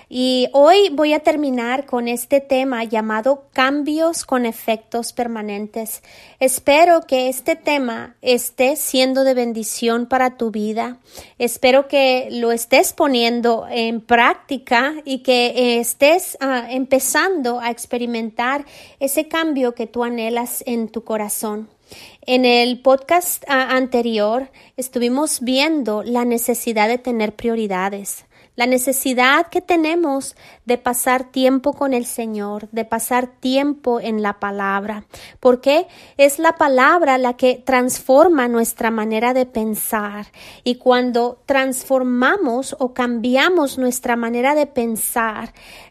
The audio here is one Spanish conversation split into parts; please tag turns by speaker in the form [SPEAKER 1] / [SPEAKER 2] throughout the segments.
[SPEAKER 1] Y hoy voy a terminar con este tema llamado cambios con efectos permanentes. Espero que este tema esté siendo de bendición para tu vida. Espero que lo estés poniendo en práctica y que estés empezando a experimentar ese cambio que tú anhelas en tu corazón. En el podcast anterior estuvimos viendo la necesidad de tener prioridades, la necesidad que tenemos de pasar tiempo con el Señor, de pasar tiempo en la palabra, porque es la palabra la que transforma nuestra manera de pensar. Y cuando transformamos o cambiamos nuestra manera de pensar,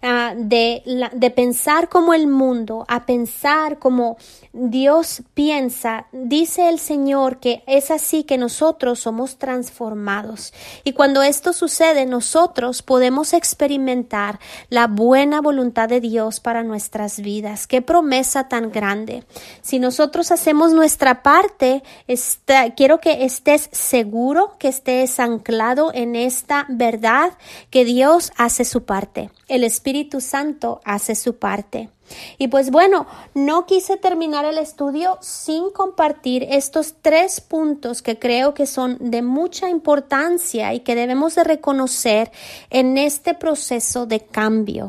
[SPEAKER 1] de pensar como el mundo a pensar como Dios piensa, dice el Señor que es así que nosotros somos transformados. Y cuando esto sucede, nosotros podemos experimentar la buena voluntad de Dios para nuestras vidas. ¡Qué promesa tan grande! Si nosotros hacemos nuestra parte, quiero que estés seguro, que estés anclado en esta verdad, que Dios hace su parte. El Espíritu Santo hace su parte. Y pues bueno, no quise terminar el estudio sin compartir estos 3 puntos que creo que son de mucha importancia y que debemos de reconocer en este proceso de cambio.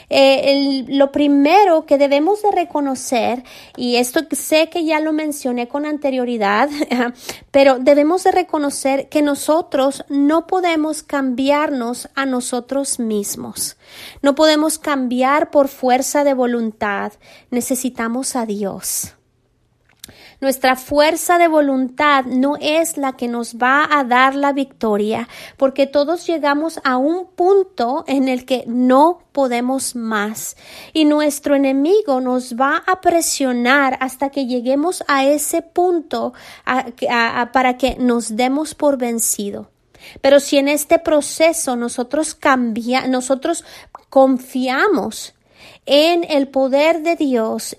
[SPEAKER 1] Lo primero que debemos de reconocer, y esto sé que ya lo mencioné con anterioridad, pero debemos de reconocer que nosotros no podemos cambiarnos a nosotros mismos. No podemos cambiar por fuerza de voluntad. Necesitamos a Dios. Nuestra fuerza de voluntad no es la que nos va a dar la victoria, porque todos llegamos a un punto en el que no podemos más y nuestro enemigo nos va a presionar hasta que lleguemos a ese punto para que nos demos por vencido. Pero si en este proceso nosotros confiamos en el poder de Dios,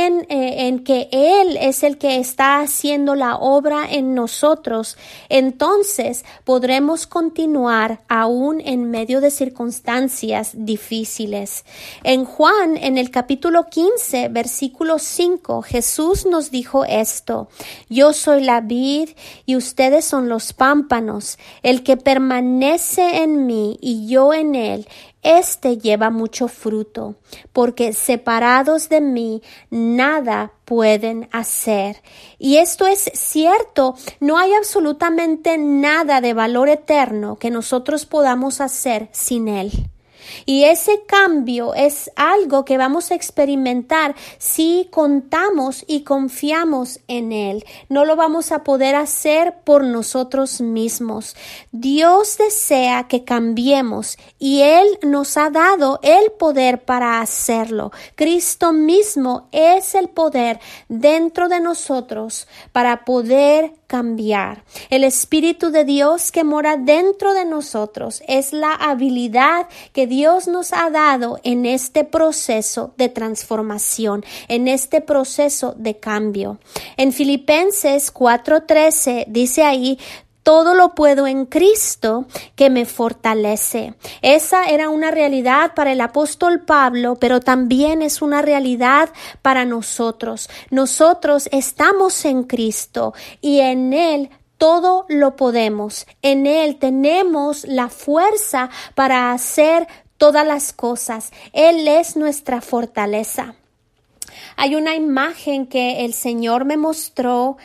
[SPEAKER 1] en que Él es el que está haciendo la obra en nosotros, entonces podremos continuar aún en medio de circunstancias difíciles. En Juan, en el capítulo 15, versículo 5, Jesús nos dijo esto: Yo soy la vid y ustedes son los pámpanos. El que permanece en mí y yo en él, este lleva mucho fruto, porque separados de mí nada pueden hacer. Y esto es cierto, no hay absolutamente nada de valor eterno que nosotros podamos hacer sin Él. Y ese cambio es algo que vamos a experimentar si contamos y confiamos en Él. No lo vamos a poder hacer por nosotros mismos. Dios desea que cambiemos y Él nos ha dado el poder para hacerlo. Cristo mismo es el poder dentro de nosotros para poder cambiar. El Espíritu de Dios que mora dentro de nosotros es la habilidad que Dios nos ha dado en este proceso de transformación, en este proceso de cambio. En Filipenses 4:13 dice ahí: todo lo puedo en Cristo que me fortalece. Esa era una realidad para el apóstol Pablo, pero también es una realidad para nosotros. Nosotros estamos en Cristo y en Él todo lo podemos. En Él tenemos la fuerza para hacer todas las cosas. Él es nuestra fortaleza. Hay una imagen que el Señor me mostró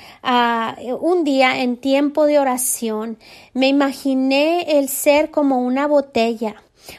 [SPEAKER 1] un día en tiempo de oración. Me imaginé el ser como una botella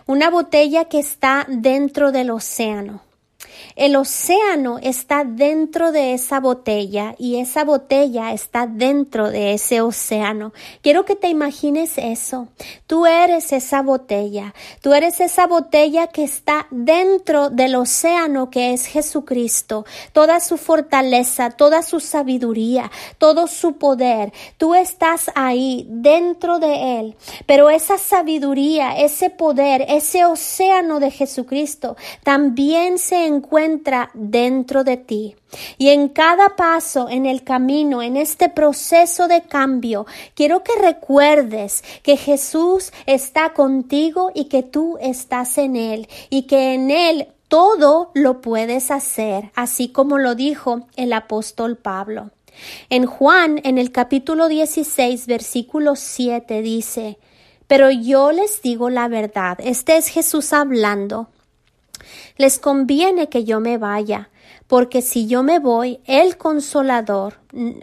[SPEAKER 1] que está dentro del océano. El océano está dentro de esa botella y esa botella está dentro de ese océano. Quiero que te imagines eso. Tú eres esa botella. Tú eres esa botella que está dentro del océano que es Jesucristo. Toda su fortaleza, toda su sabiduría, todo su poder. Tú estás ahí dentro de Él. Pero esa sabiduría, ese poder, ese océano de Jesucristo también se encuentra encuentra dentro de ti. Y en cada paso en el camino, en este proceso de cambio, quiero que recuerdes que Jesús está contigo y que tú estás en Él y que en Él todo lo puedes hacer, así como lo dijo el apóstol Pablo. En Juan, en el capítulo 16, versículo 7 dice: pero yo les digo la verdad. Este es Jesús hablando. Les conviene que yo me vaya, porque si yo me voy, el Consolador,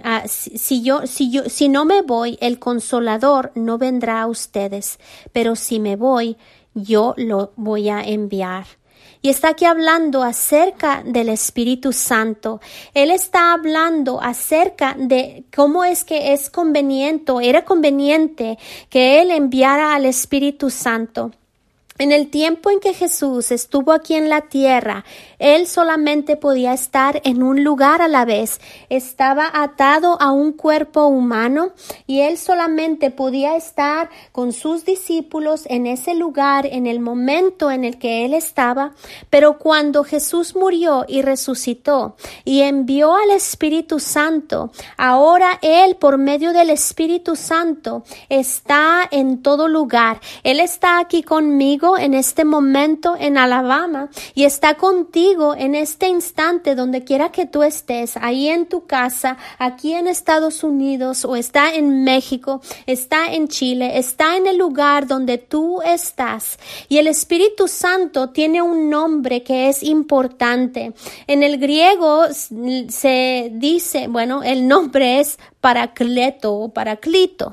[SPEAKER 1] si no me voy, el Consolador no vendrá a ustedes, pero si me voy, yo lo voy a enviar. Y está aquí hablando acerca del Espíritu Santo. Él está hablando acerca de cómo es que era conveniente que Él enviara al Espíritu Santo. En el tiempo en que Jesús estuvo aquí en la tierra, Él solamente podía estar en un lugar a la vez. Estaba atado a un cuerpo humano y Él solamente podía estar con sus discípulos en ese lugar, en el momento en el que Él estaba. Pero cuando Jesús murió y resucitó y envió al Espíritu Santo, ahora Él, por medio del Espíritu Santo, está en todo lugar. Él está aquí conmigo en este momento en Alabama y está contigo en este instante donde quiera que tú estés, ahí en tu casa, aquí en Estados Unidos o está en México, está en Chile, está en el lugar donde tú estás. Y el Espíritu Santo tiene un nombre que es importante. En el griego se dice, el nombre es Paracleto o Paraclito.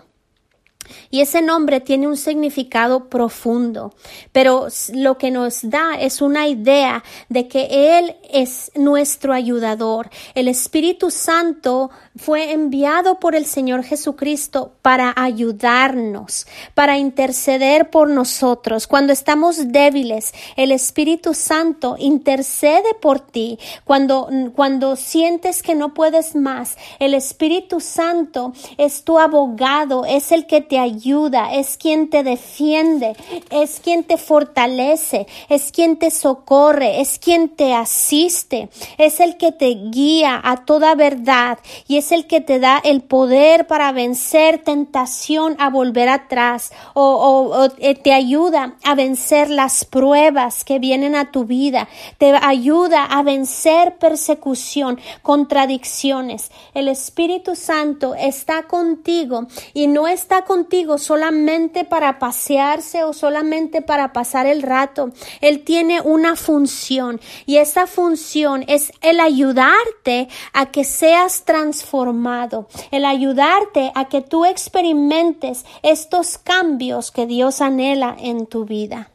[SPEAKER 1] Y ese nombre tiene un significado profundo, pero lo que nos da es una idea de que Él es nuestro ayudador. El Espíritu Santo fue enviado por el Señor Jesucristo para ayudarnos, para interceder por nosotros. Cuando estamos débiles, el Espíritu Santo intercede por ti. Cuando sientes que no puedes más, el Espíritu Santo es tu abogado, es el que te ayuda, es quien te defiende, es quien te fortalece, es quien te socorre, es quien te asiste, es el que te guía a toda verdad y es el que te da el poder para vencer tentación a volver atrás o te ayuda a vencer las pruebas que vienen a tu vida, te ayuda a vencer persecución, contradicciones. El Espíritu Santo está contigo y no está contigo solamente para pasearse o solamente para pasar el rato. Él tiene una función y esa función es el ayudarte a que seas transformado, el ayudarte a que tú experimentes estos cambios que Dios anhela en tu vida.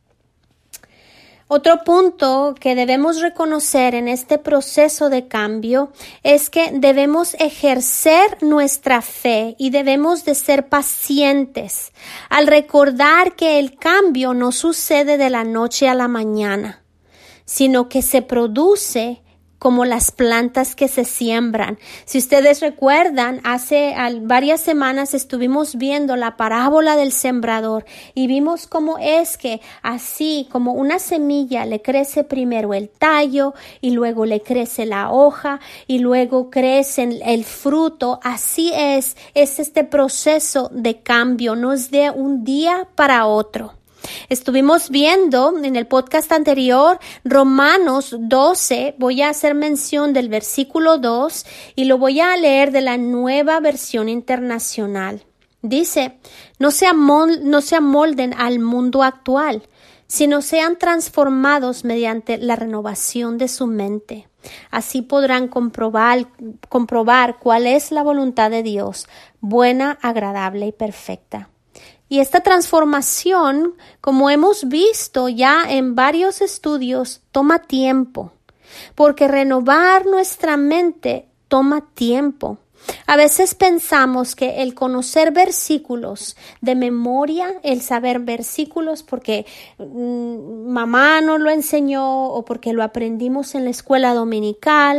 [SPEAKER 1] Otro punto que debemos reconocer en este proceso de cambio es que debemos ejercer nuestra fe y debemos de ser pacientes al recordar que el cambio no sucede de la noche a la mañana, sino que se produce como las plantas que se siembran. Si ustedes recuerdan, hace varias semanas estuvimos viendo la parábola del sembrador y vimos cómo es que así como una semilla le crece primero el tallo y luego le crece la hoja y luego crece el fruto. Así es este proceso de cambio, no es de un día para otro. Estuvimos viendo en el podcast anterior Romanos 12, voy a hacer mención del versículo 2 y lo voy a leer de la Nueva Versión Internacional. Dice, no se amolden al mundo actual, sino sean transformados mediante la renovación de su mente. Así podrán comprobar cuál es la voluntad de Dios, buena, agradable y perfecta. Y esta transformación, como hemos visto ya en varios estudios, toma tiempo, porque renovar nuestra mente toma tiempo. A veces pensamos que el conocer versículos de memoria, el saber versículos porque mamá nos lo enseñó o porque lo aprendimos en la escuela dominical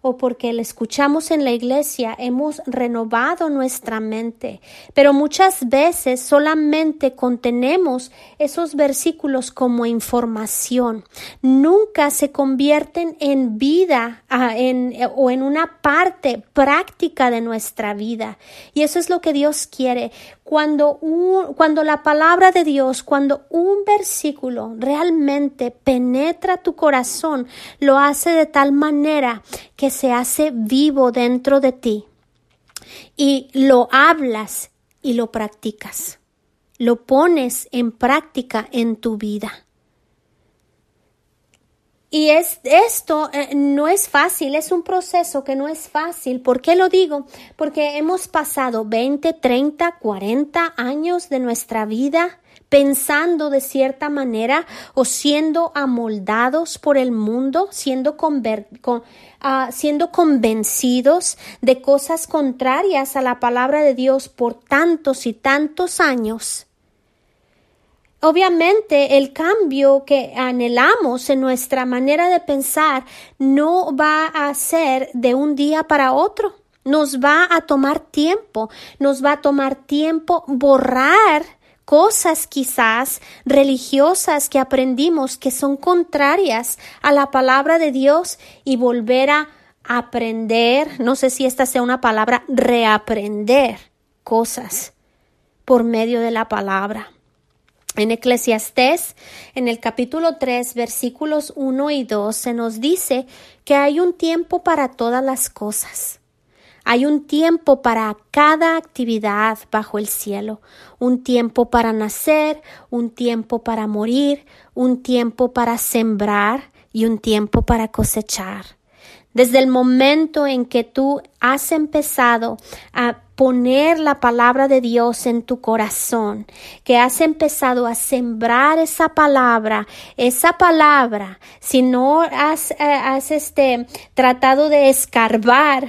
[SPEAKER 1] o porque lo escuchamos en la iglesia, hemos renovado nuestra mente. Pero muchas veces solamente contenemos esos versículos como información. Nunca se convierten en vida o en una parte práctica de nuestra vida. Y eso es lo que Dios quiere. Cuando la palabra de Dios, cuando un versículo realmente penetra tu corazón, lo hace de tal manera que se hace vivo dentro de ti y lo hablas y lo practicas, lo pones en práctica en tu vida. Y esto no es fácil, es un proceso que no es fácil. ¿Por qué lo digo? Porque hemos pasado 20, 30, 40 años de nuestra vida pensando de cierta manera o siendo amoldados por el mundo, siendo convencidos de cosas contrarias a la palabra de Dios por tantos y tantos años. Obviamente, el cambio que anhelamos en nuestra manera de pensar no va a ser de un día para otro. Nos va a tomar tiempo borrar cosas quizás religiosas que aprendimos que son contrarias a la palabra de Dios y volver a aprender, no sé si esta sea una palabra, reaprender cosas por medio de la palabra. En Eclesiastés, en el capítulo 3, versículos 1 y 2, se nos dice que hay un tiempo para todas las cosas. Hay un tiempo para cada actividad bajo el cielo, un tiempo para nacer, un tiempo para morir, un tiempo para sembrar y un tiempo para cosechar. Desde el momento en que tú has empezado a poner la palabra de Dios en tu corazón, que has empezado a sembrar esa palabra, si no has tratado de escarbar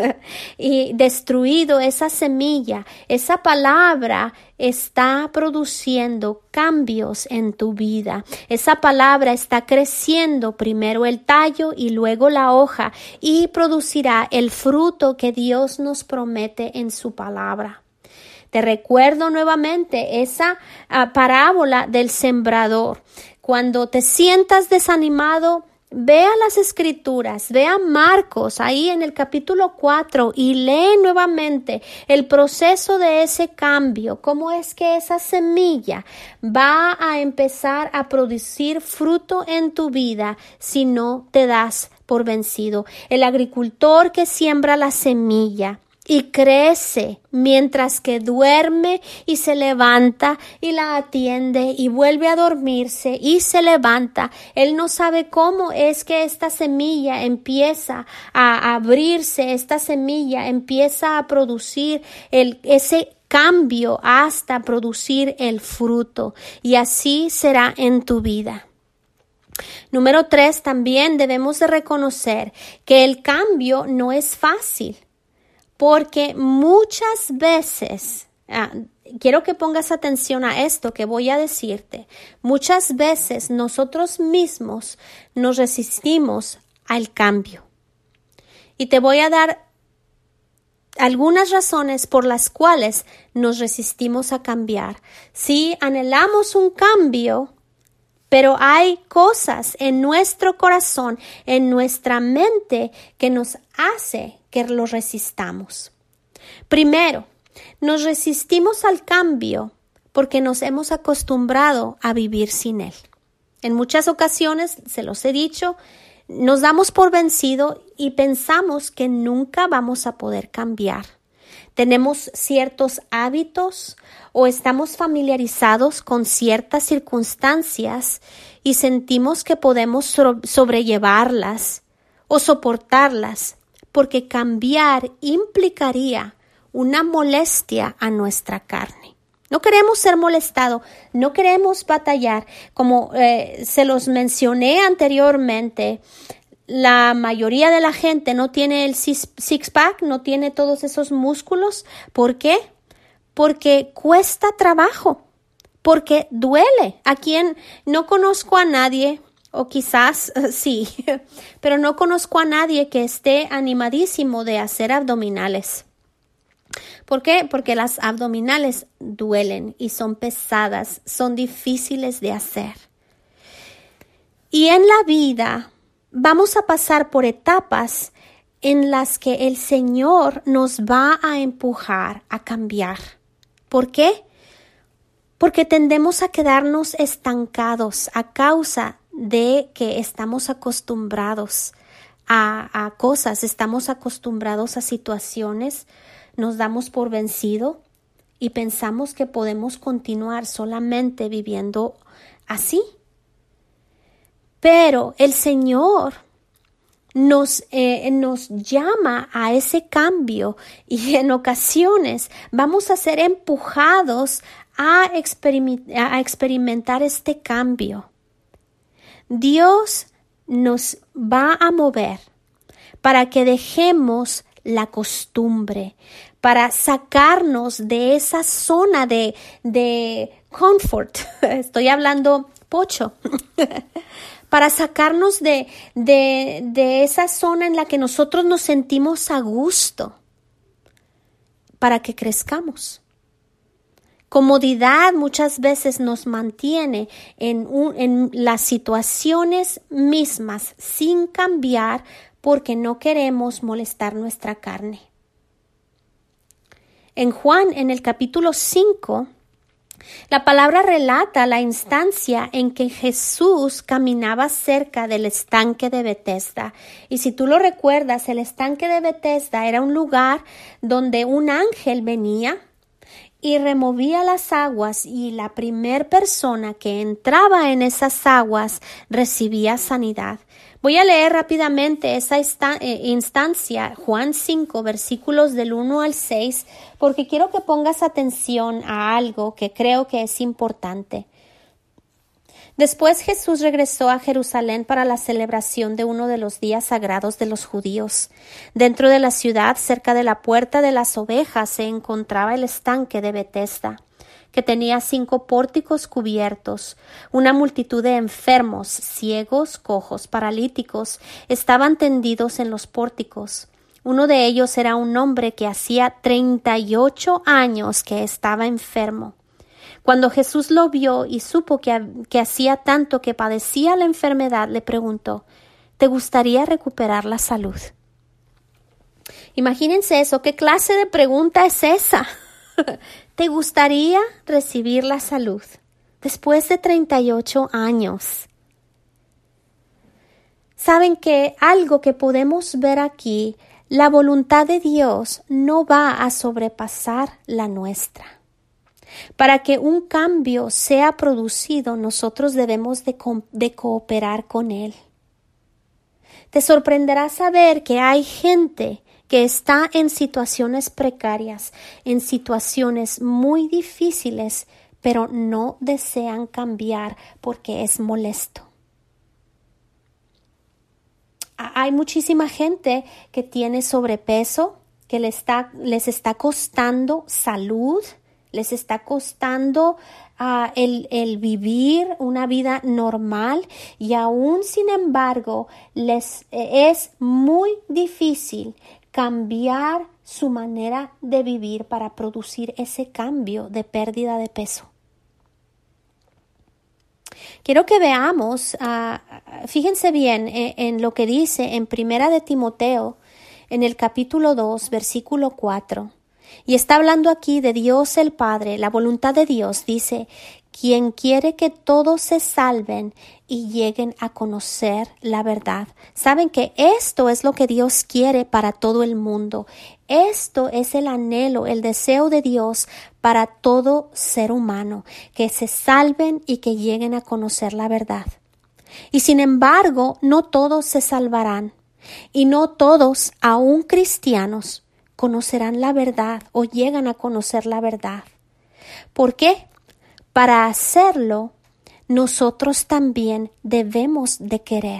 [SPEAKER 1] y destruido esa semilla, esa palabra está produciendo cambios en tu vida. Esa palabra está creciendo primero el tallo y luego la hoja y producirá el fruto que Dios nos promete en su palabra. Te recuerdo nuevamente esa parábola del sembrador. Cuando te sientas desanimado, ve a las escrituras, ve a Marcos ahí en el capítulo 4 y lee nuevamente el proceso de ese cambio, cómo es que esa semilla va a empezar a producir fruto en tu vida si no te das por vencido. El agricultor que siembra la semilla y crece mientras que duerme y se levanta y la atiende y vuelve a dormirse y se levanta. Él no sabe cómo es que esta semilla empieza a abrirse, esta semilla empieza a producir ese cambio hasta producir el fruto, y así será en tu vida. Número 3, también debemos de reconocer que el cambio no es fácil. Porque muchas veces, quiero que pongas atención a esto que voy a decirte, muchas veces nosotros mismos nos resistimos al cambio. Y te voy a dar algunas razones por las cuales nos resistimos a cambiar. Sí, anhelamos un cambio, pero hay cosas en nuestro corazón, en nuestra mente, que nos hace que lo resistamos. Primero, nos resistimos al cambio porque nos hemos acostumbrado a vivir sin él. En muchas ocasiones, se los he dicho, nos damos por vencido y pensamos que nunca vamos a poder cambiar. Tenemos ciertos hábitos o estamos familiarizados con ciertas circunstancias y sentimos que podemos sobrellevarlas o soportarlas, porque cambiar implicaría una molestia a nuestra carne. No queremos ser molestados, no queremos batallar. Como se los mencioné anteriormente, la mayoría de la gente no tiene el six-pack, no tiene todos esos músculos. ¿Por qué? Porque cuesta trabajo, porque duele. A quien no conozco a nadie o quizás sí, pero no conozco a nadie que esté animadísimo de hacer abdominales. ¿Por qué? Porque las abdominales duelen y son pesadas, son difíciles de hacer. Y en la vida vamos a pasar por etapas en las que el Señor nos va a empujar a cambiar. ¿Por qué? Porque tendemos a quedarnos estancados a causa de que estamos acostumbrados a cosas, estamos acostumbrados a situaciones, nos damos por vencido y pensamos que podemos continuar solamente viviendo así. Pero el Señor nos llama a ese cambio y en ocasiones vamos a ser empujados a experimentar este cambio. Dios nos va a mover para que dejemos la costumbre, para sacarnos de esa zona de confort. Estoy hablando pocho. Para sacarnos de esa zona en la que nosotros nos sentimos a gusto, para que crezcamos. Comodidad muchas veces nos mantiene en las situaciones mismas sin cambiar porque no queremos molestar nuestra carne. En Juan, en el capítulo 5, la palabra relata la instancia en que Jesús caminaba cerca del estanque de Betesda. Y si tú lo recuerdas, el estanque de Betesda era un lugar donde un ángel venía y removía las aguas y la primer persona que entraba en esas aguas recibía sanidad. Voy a leer rápidamente esa instancia, Juan 5, versículos del 1 al 6, porque quiero que pongas atención a algo que creo que es importante. Después Jesús regresó a Jerusalén para la celebración de uno de los días sagrados de los judíos. Dentro de la ciudad, cerca de la puerta de las ovejas, se encontraba el estanque de Betesda, que tenía 5 pórticos cubiertos. Una multitud de enfermos, ciegos, cojos, paralíticos, estaban tendidos en los pórticos. Uno de ellos era un hombre que hacía 38 años que estaba enfermo. Cuando Jesús lo vio y supo que hacía tanto que padecía la enfermedad, le preguntó: ¿te gustaría recuperar la salud? Imagínense eso, ¿qué clase de pregunta es esa? ¿Te gustaría recibir la salud después de 38 años? Saben que algo que podemos ver aquí, la voluntad de Dios no va a sobrepasar la nuestra. Para que un cambio sea producido, nosotros debemos de cooperar con Él. Te sorprenderá saber que hay gente que está en situaciones precarias, en situaciones muy difíciles, pero no desean cambiar porque es molesto. Hay muchísima gente que tiene sobrepeso, que les está costando salud, les está costando el vivir una vida normal y aún sin embargo les es muy difícil cambiar su manera de vivir para producir ese cambio de pérdida de peso. Quiero que veamos, fíjense bien en lo que dice en Primera de Timoteo, en el capítulo 2, versículo 4. Y está hablando aquí de Dios el Padre, la voluntad de Dios. Dice: quien quiere que todos se salven y lleguen a conocer la verdad. Saben que esto es lo que Dios quiere para todo el mundo. Esto es el anhelo, el deseo de Dios para todo ser humano, que se salven y que lleguen a conocer la verdad. Y sin embargo, no todos se salvarán y no todos, aún cristianos, conocerán la verdad o llegan a conocer la verdad. ¿Por qué? Para hacerlo, nosotros también debemos de querer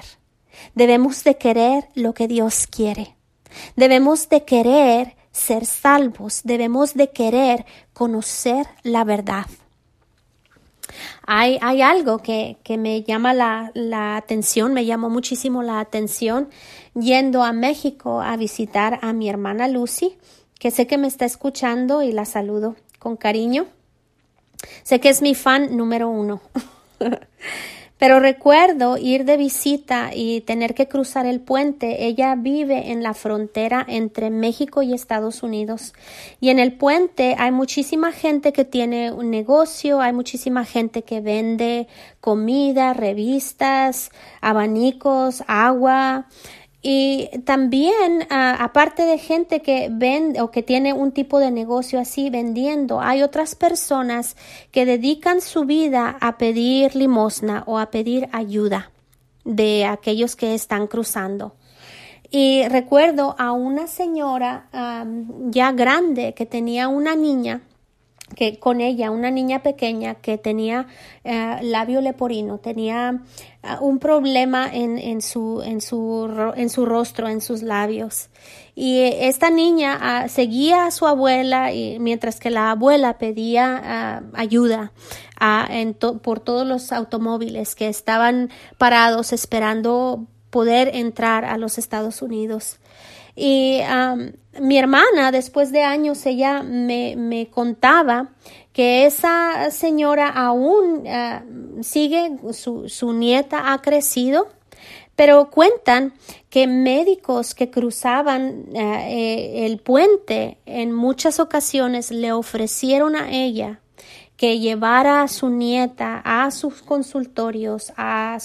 [SPEAKER 1] lo que Dios quiere. Debemos de querer ser salvos, debemos de querer conocer la verdad. Hay algo que me llama la atención, me llamó muchísimo la atención yendo a México a visitar a mi hermana Lucy, que sé que me está escuchando y la saludo con cariño. Sé que es mi fan número 1. Pero recuerdo ir de visita y tener que cruzar el puente. Ella vive en la frontera entre México y Estados Unidos. Y en el puente hay muchísima gente que tiene un negocio, hay muchísima gente que vende comida, revistas, abanicos, agua. Y también, aparte de gente que vende o que tiene un tipo de negocio así vendiendo, hay otras personas que dedican su vida a pedir limosna o a pedir ayuda de aquellos que están cruzando. Y recuerdo a una señora ya grande que tenía una niña, que con ella, una niña pequeña que tenía labio leporino, tenía un problema en su rostro, en sus labios. Y esta niña seguía a su abuela y mientras que la abuela pedía ayuda por todos los automóviles que estaban parados esperando poder entrar a los Estados Unidos. Y mi hermana, después de años, ella me contaba que esa señora aún sigue, su nieta ha crecido, pero cuentan que médicos que cruzaban el puente en muchas ocasiones le ofrecieron a ella que llevara a su nieta a sus consultorios, a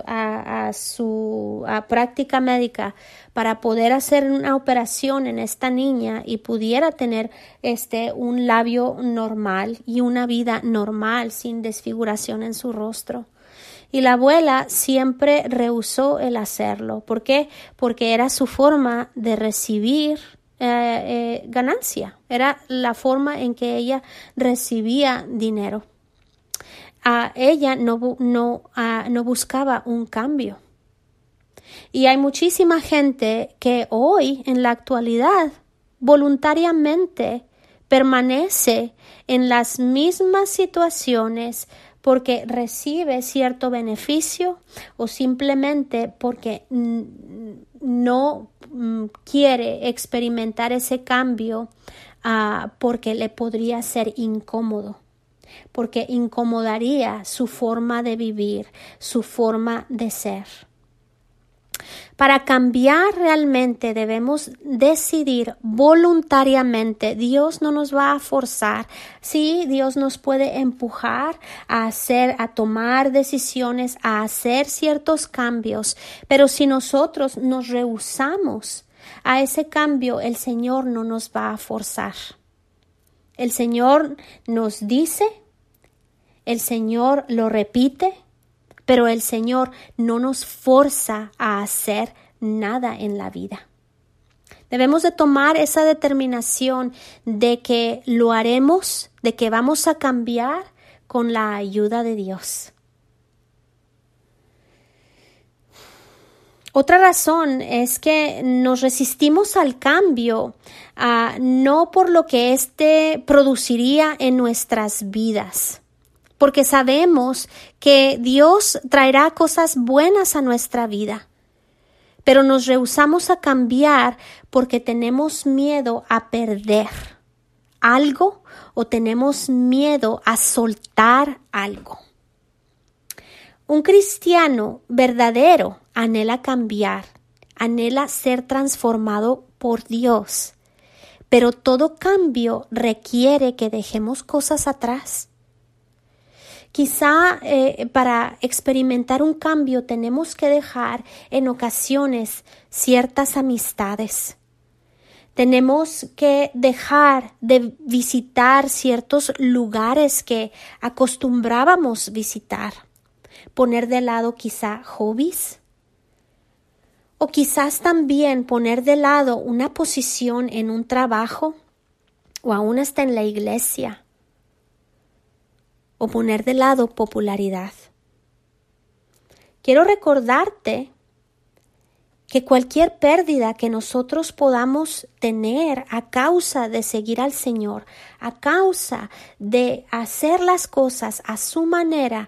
[SPEAKER 1] su práctica médica para poder hacer una operación en esta niña y pudiera tener un labio normal y una vida normal sin desfiguración en su rostro. Y la abuela siempre rehusó el hacerlo. ¿Por qué? Porque era su forma de recibir ganancia. Era la forma en que ella recibía dinero. Ella no buscaba un cambio. Y hay muchísima gente que hoy, en la actualidad, voluntariamente permanece en las mismas situaciones porque recibe cierto beneficio o simplemente porque no quiere experimentar ese cambio porque le podría ser incómodo, porque incomodaría su forma de vivir, su forma de ser. Para cambiar realmente debemos decidir voluntariamente. Dios no nos va a forzar. Sí, Dios nos puede empujar a tomar decisiones, a hacer ciertos cambios, pero si nosotros nos rehusamos a ese cambio, el Señor no nos va a forzar. El Señor nos dice, el Señor lo repite, pero el Señor no nos forza a hacer nada en la vida. Debemos de tomar esa determinación de que lo haremos, de que vamos a cambiar con la ayuda de Dios. Otra razón es que nos resistimos al cambio, no por lo que éste produciría en nuestras vidas, porque sabemos que Dios traerá cosas buenas a nuestra vida, pero nos rehusamos a cambiar porque tenemos miedo a perder algo o tenemos miedo a soltar algo. Un cristiano verdadero anhela cambiar, anhela ser transformado por Dios, pero todo cambio requiere que dejemos cosas atrás. Quizá para experimentar un cambio tenemos que dejar en ocasiones ciertas amistades. Tenemos que dejar de visitar ciertos lugares que acostumbrábamos visitar. Poner de lado quizá hobbies. O quizás también poner de lado una posición en un trabajo o aún hasta en la iglesia. O poner de lado popularidad. Quiero recordarte que cualquier pérdida que nosotros podamos tener a causa de seguir al Señor, a causa de hacer las cosas a su manera,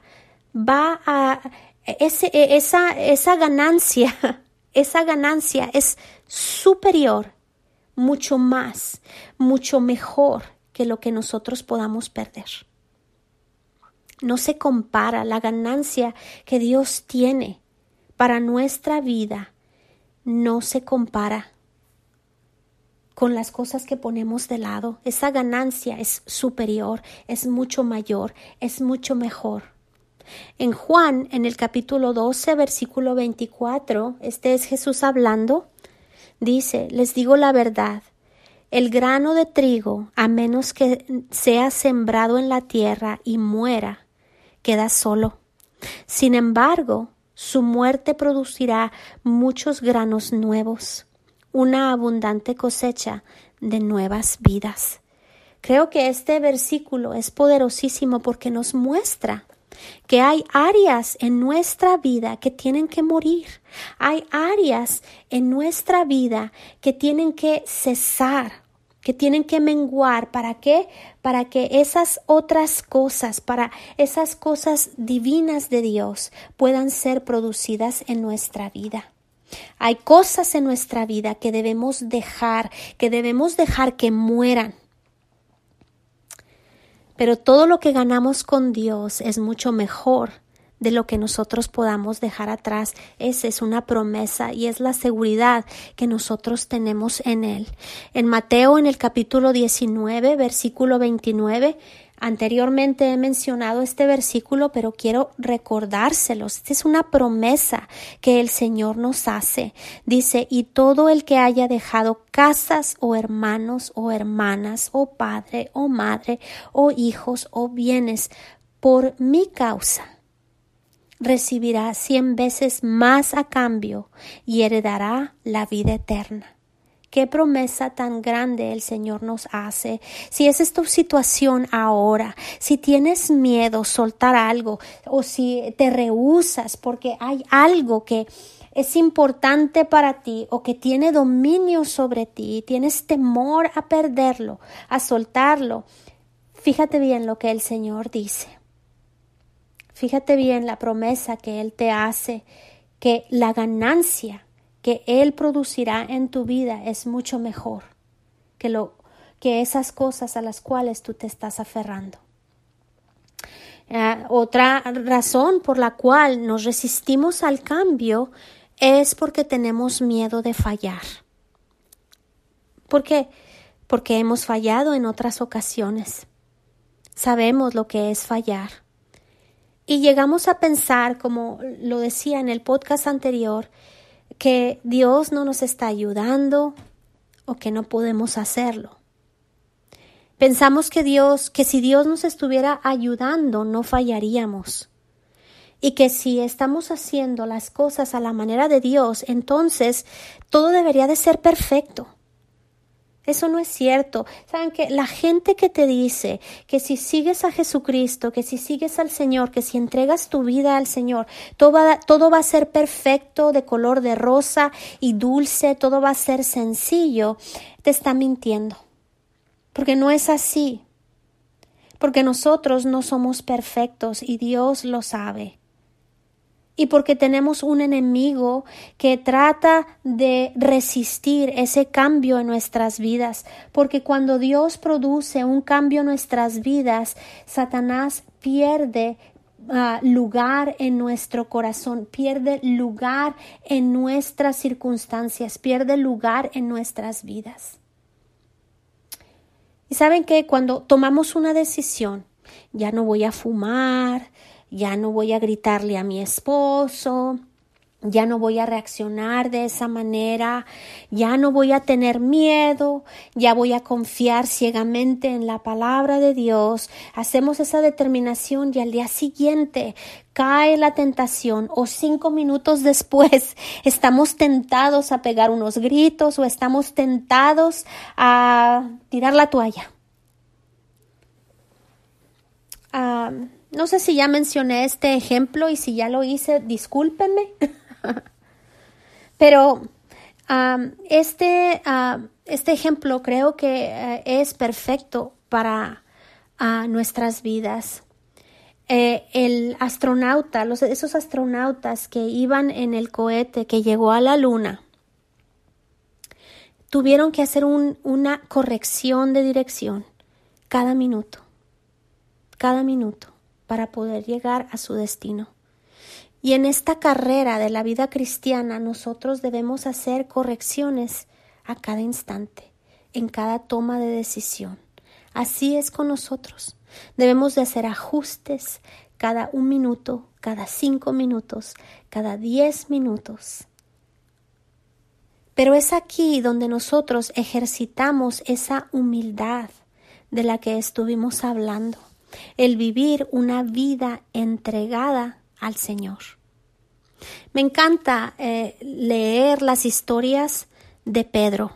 [SPEAKER 1] esa ganancia es superior, mucho más, mucho mejor que lo que nosotros podamos perder. No se compara la ganancia que Dios tiene para nuestra vida. No se compara con las cosas que ponemos de lado. Esa ganancia es superior, es mucho mayor, es mucho mejor. En Juan, en el capítulo 12, versículo 24, este es Jesús hablando, dice: les digo la verdad, el grano de trigo, a menos que sea sembrado en la tierra y muera, queda solo. Sin embargo, su muerte producirá muchos granos nuevos, una abundante cosecha de nuevas vidas. Creo que este versículo es poderosísimo porque nos muestra que hay áreas en nuestra vida que tienen que morir. Hay áreas en nuestra vida que tienen que cesar, que tienen que menguar. ¿Para qué? Para que esas otras cosas, para esas cosas divinas de Dios puedan ser producidas en nuestra vida. Hay cosas en nuestra vida que debemos dejar que mueran. Pero todo lo que ganamos con Dios es mucho mejor de lo que nosotros podamos dejar atrás. Esa es una promesa y es la seguridad que nosotros tenemos en Él. En Mateo, en el capítulo 19, versículo 29, anteriormente he mencionado este versículo, pero quiero recordárselos. Esta es una promesa que el Señor nos hace. Dice: y todo el que haya dejado casas o hermanos o hermanas o padre o madre o hijos o bienes por mi causa, recibirá 100 veces más a cambio y heredará la vida eterna. Qué promesa tan grande el Señor nos hace. Si esa es tu situación ahora, si tienes miedo soltar algo o si te rehusas porque hay algo que es importante para ti o que tiene dominio sobre ti, tienes temor a perderlo, a soltarlo, fíjate bien lo que el Señor dice. Fíjate bien la promesa que Él te hace, que la ganancia que Él producirá en tu vida es mucho mejor que esas cosas a las cuales tú te estás aferrando. Otra razón por la cual nos resistimos al cambio es porque tenemos miedo de fallar. ¿Por qué? Porque hemos fallado en otras ocasiones. Sabemos lo que es fallar. Y llegamos a pensar, como lo decía en el podcast anterior, que Dios no nos está ayudando o que no podemos hacerlo. Pensamos que si Dios nos estuviera ayudando, no fallaríamos. Y que si estamos haciendo las cosas a la manera de Dios, entonces todo debería de ser perfecto. Eso no es cierto. Saben que la gente que te dice que si sigues a Jesucristo, que si sigues al Señor, que si entregas tu vida al Señor, todo va a ser perfecto, de color de rosa y dulce, todo va a ser sencillo, te está mintiendo. Porque no es así. Porque nosotros no somos perfectos y Dios lo sabe. Y porque tenemos un enemigo que trata de resistir ese cambio en nuestras vidas. Porque cuando Dios produce un cambio en nuestras vidas, Satanás pierde lugar en nuestro corazón, pierde lugar en nuestras circunstancias, pierde lugar en nuestras vidas. Y saben que cuando tomamos una decisión, ya no voy a fumar, ya no voy a gritarle a mi esposo, ya no voy a reaccionar de esa manera, ya no voy a tener miedo, ya voy a confiar ciegamente en la palabra de Dios. Hacemos esa determinación y al día siguiente cae la tentación o 5 minutos después estamos tentados a pegar unos gritos o estamos tentados a tirar la toalla. No sé si ya mencioné este ejemplo y si ya lo hice, discúlpenme. Pero este ejemplo creo que es perfecto para nuestras vidas. El astronauta, esos astronautas que iban en el cohete que llegó a la luna, tuvieron que hacer una corrección de dirección cada minuto, para poder llegar a su destino. Y en esta carrera de la vida cristiana, nosotros debemos hacer correcciones a cada instante, en cada toma de decisión. Así es con nosotros. Debemos de hacer ajustes cada 1 minuto, cada 5 minutos, cada 10 minutos. Pero es aquí donde nosotros ejercitamos esa humildad de la que estuvimos hablando, el vivir una vida entregada al Señor. Me encanta leer las historias de Pedro,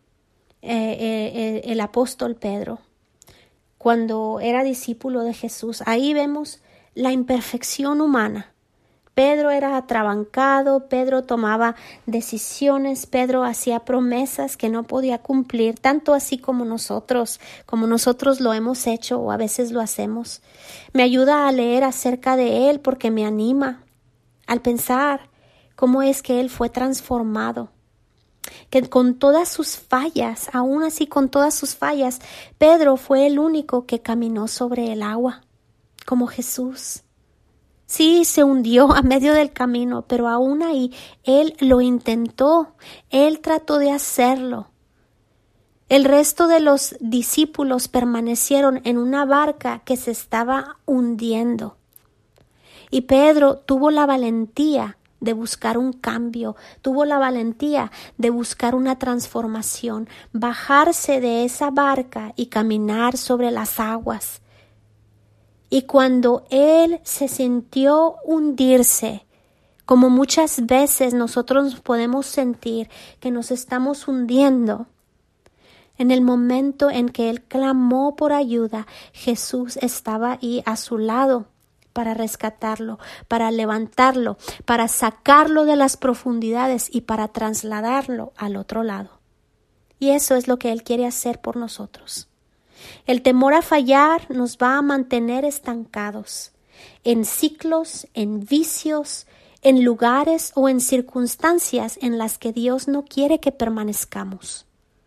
[SPEAKER 1] el apóstol Pedro, cuando era discípulo de Jesús. Ahí vemos la imperfección humana. Pedro era atrabancado, Pedro tomaba decisiones, Pedro hacía promesas que no podía cumplir, tanto así como nosotros lo hemos hecho o a veces lo hacemos. Me ayuda a leer acerca de él porque me anima al pensar cómo es que él fue transformado. Que con todas sus fallas, aún así con todas sus fallas, Pedro fue el único que caminó sobre el agua, como Jesús. Sí, se hundió a medio del camino, pero aún ahí él lo intentó, él trató de hacerlo. El resto de los discípulos permanecieron en una barca que se estaba hundiendo. Y Pedro tuvo la valentía de buscar un cambio, tuvo la valentía de buscar una transformación, bajarse de esa barca y caminar sobre las aguas. Y cuando él se sintió hundirse, como muchas veces nosotros podemos sentir que nos estamos hundiendo, en el momento en que él clamó por ayuda, Jesús estaba ahí a su lado para rescatarlo, para levantarlo, para sacarlo de las profundidades y para trasladarlo al otro lado. Y eso es lo que Él quiere hacer por nosotros. El temor a fallar nos va a mantener estancados en ciclos, en vicios, en lugares o en circunstancias en las que Dios no quiere que permanezcamos.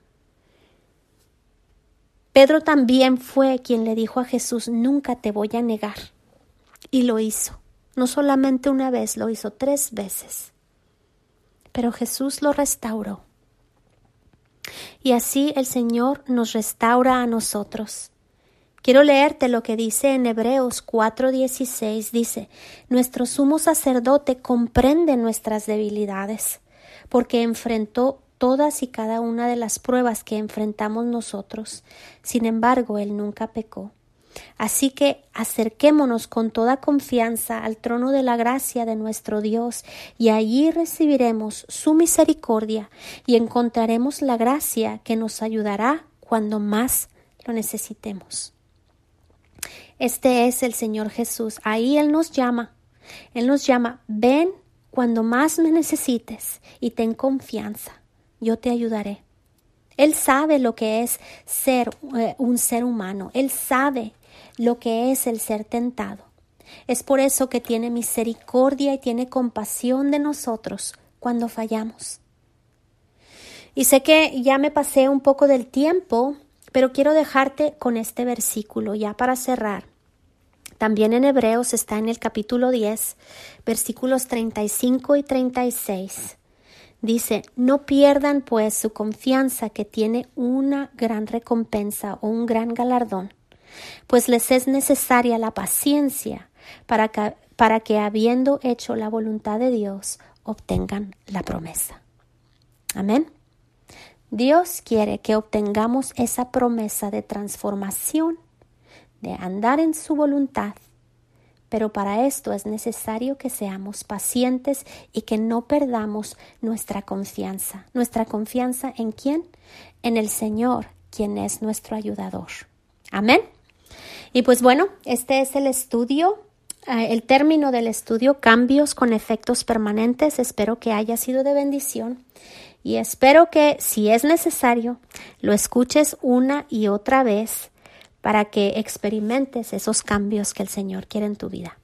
[SPEAKER 1] Pedro también fue quien le dijo a Jesús: nunca te voy a negar. Y lo hizo. No solamente una vez, lo hizo 3 veces. Pero Jesús lo restauró. Y así el Señor nos restaura a nosotros. Quiero leerte lo que dice en Hebreos 4:16. Dice: nuestro sumo sacerdote comprende nuestras debilidades, porque enfrentó todas y cada una de las pruebas que enfrentamos nosotros. Sin embargo, Él nunca pecó. Así que acerquémonos con toda confianza al trono de la gracia de nuestro Dios, y allí recibiremos su misericordia y encontraremos la gracia que nos ayudará cuando más lo necesitemos. Este es el Señor Jesús. Ahí Él nos llama, ven cuando más me necesites y ten confianza, yo te ayudaré. Él sabe lo que es ser un ser humano, Él sabe lo que es el ser tentado. Es por eso que tiene misericordia y tiene compasión de nosotros cuando fallamos. Y sé que ya me pasé un poco del tiempo, pero quiero dejarte con este versículo ya para cerrar. También en Hebreos está en el capítulo 10, versículos 35 y 36. Dice: no pierdan pues su confianza, que tiene una gran recompensa o un gran galardón, pues les es necesaria la paciencia para que habiendo hecho la voluntad de Dios, obtengan la promesa. Amén. Dios quiere que obtengamos esa promesa de transformación, de andar en su voluntad. Pero para esto es necesario que seamos pacientes y que no perdamos nuestra confianza. ¿Nuestra confianza en quién? En el Señor, quien es nuestro ayudador. Amén. Y pues bueno, este es el estudio el término del estudio, cambios con efectos permanentes. Espero que haya sido de bendición y espero que, si es necesario, lo escuches una y otra vez para que experimentes esos cambios que el Señor quiere en tu vida.